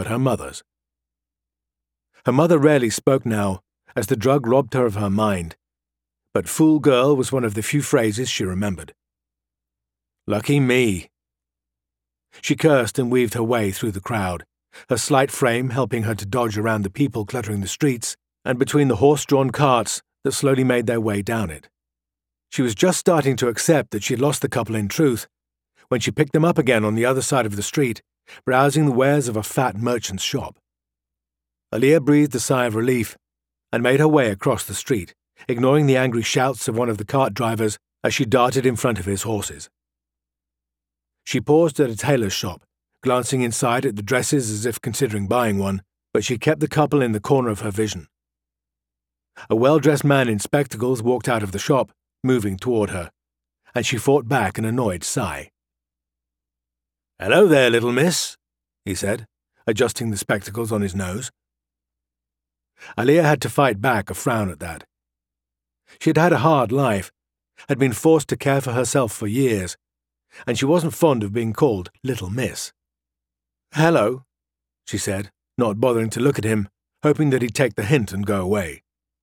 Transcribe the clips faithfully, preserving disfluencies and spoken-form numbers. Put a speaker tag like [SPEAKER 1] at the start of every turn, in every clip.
[SPEAKER 1] but her mother's. Her mother rarely spoke now, as the drug robbed her of her mind, but "fool girl" was one of the few phrases she remembered. Lucky me. She cursed and weaved her way through the crowd, her slight frame helping her to dodge around the people cluttering the streets and between the horse-drawn carts that slowly made their way down it. She was just starting to accept that she had lost the couple in truth, when she picked them up again on the other side of the street, browsing the wares of a fat merchant's shop. Aaliyah breathed a sigh of relief and made her way across the street, ignoring the angry shouts of one of the cart drivers as she darted in front of his horses. She paused at a tailor's shop, glancing inside at the dresses as if considering buying one, but she kept the couple in the corner of her vision. A well-dressed man in spectacles walked out of the shop, moving toward her, and she fought back an annoyed sigh. "Hello there, little miss," he said, adjusting the spectacles on his nose. Aaliyah had to fight back a frown at that. She had had a hard life, had been forced to care for herself for years, and she wasn't fond of being called Little Miss. "Hello," she said, not bothering to look at him, hoping that he'd take the hint and go away.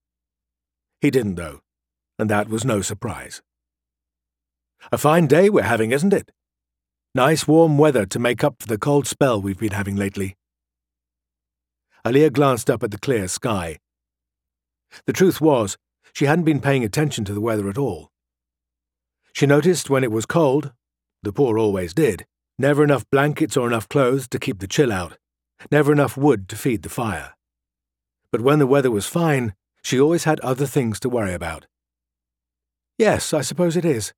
[SPEAKER 1] He didn't, though, and that was no surprise. "A fine day we're having, isn't it? Nice warm weather to make up for the cold spell we've been having lately." Aaliyah glanced up at the clear sky. The truth was, she hadn't been paying attention to the weather at all. She noticed when it was cold, the poor always did, never enough blankets or enough clothes to keep the chill out, never enough wood to feed the fire. But when the weather was fine, she always had other things to worry about. "Yes, I suppose it is."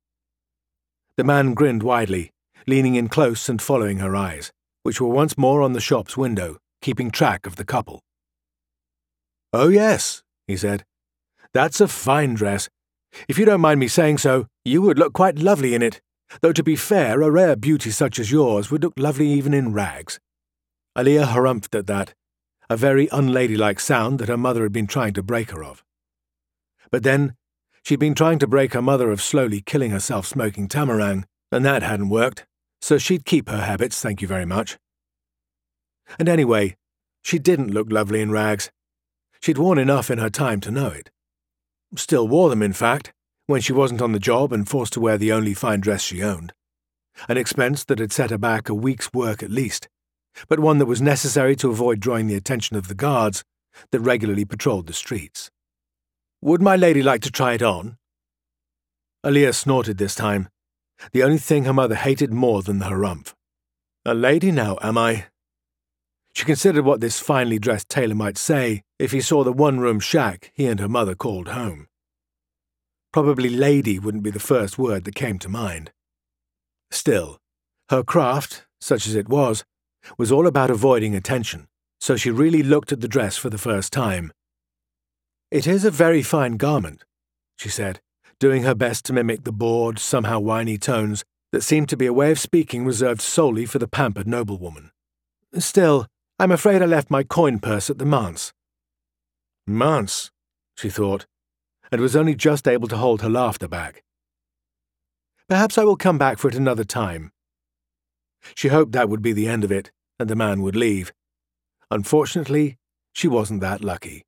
[SPEAKER 1] The man grinned widely, leaning in close and following her eyes, which were once more on the shop's window, keeping track of the couple. "Oh yes," he said. "That's a fine dress. If you don't mind me saying so, you would look quite lovely in it, though to be fair, a rare beauty such as yours would look lovely even in rags." Aaliyah harumphed at that, a very unladylike sound that her mother had been trying to break her of. But then, she'd been trying to break her mother of slowly killing herself smoking Tamarang, and that hadn't worked, so she'd keep her habits, thank you very much. And anyway, she didn't look lovely in rags. She'd worn enough in her time to know it. Still wore them, in fact, when she wasn't on the job and forced to wear the only fine dress she owned. An expense that had set her back a week's work at least, but one that was necessary to avoid drawing the attention of the guards that regularly patrolled the streets. "Would my lady like to try it on?" Aaliyah snorted this time, the only thing her mother hated more than the harumph. "A lady now, am I?" She considered what this finely dressed tailor might say if he saw the one-room shack he and her mother called home. Probably lady wouldn't be the first word that came to mind. Still, her craft, such as it was, was all about avoiding attention, so she really looked at the dress for the first time. "It is a very fine garment," she said, doing her best to mimic the bored, somehow whiny tones that seemed to be a way of speaking reserved solely for the pampered noblewoman. "Still, I'm afraid I left my coin purse at the manse." Manse, she thought, and was only just able to hold her laughter back. "Perhaps I will come back for it another time." She hoped that would be the end of it, and the man would leave. Unfortunately, she wasn't that lucky.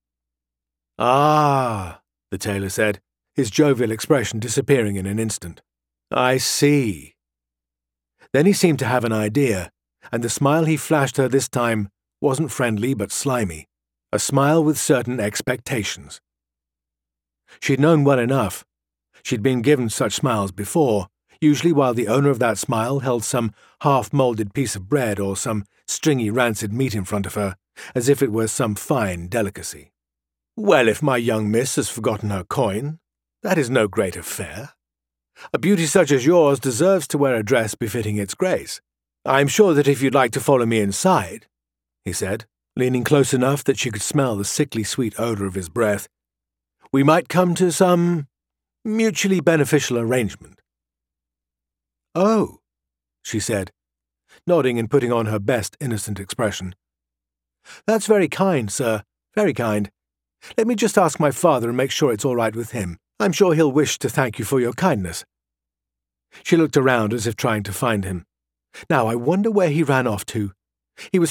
[SPEAKER 1] "Ah," the tailor said, his jovial expression disappearing in an instant. "I see." Then he seemed to have an idea, and the smile he flashed her this time wasn't friendly but slimy, a smile with certain expectations. She'd known well enough. She'd been given such smiles before, usually while the owner of that smile held some half-moulded piece of bread or some stringy rancid meat in front of her, as if it were some fine delicacy. "Well, if my young miss has forgotten her coin, that is no great affair. A beauty such as yours deserves to wear a dress befitting its grace. I'm sure that if you'd like to follow me inside," he said, leaning close enough that she could smell the sickly sweet odor of his breath, "we might come to some mutually beneficial arrangement." "Oh," she said, nodding and putting on her best innocent expression. "That's very kind, sir, very kind. Let me just ask my father and make sure it's all right with him. I'm sure he'll wish to thank you for your kindness." She looked around as if trying to find him. Now I wonder where he ran off to. He was